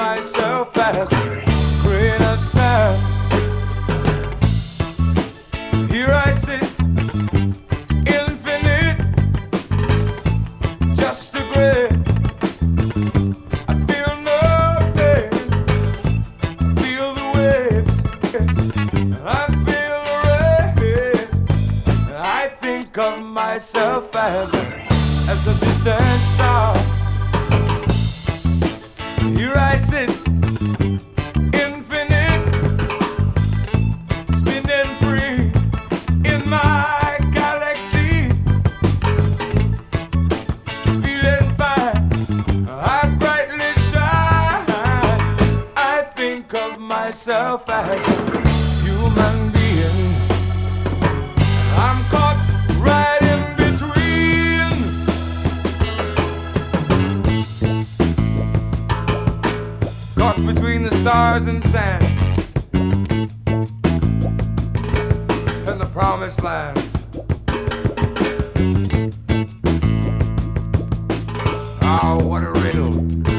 myself as a grain of sand. Here I sit, infinite, just a grain. I feel nothing, feel the waves, I feel the rain. I think of myself as a distant star. Here I sit, infinite, spinning free in my galaxy, feeling fine, I brightly shine. I think of myself as a human being. I'm caught right in between the stars and sand and the promised land. Oh, what a riddle.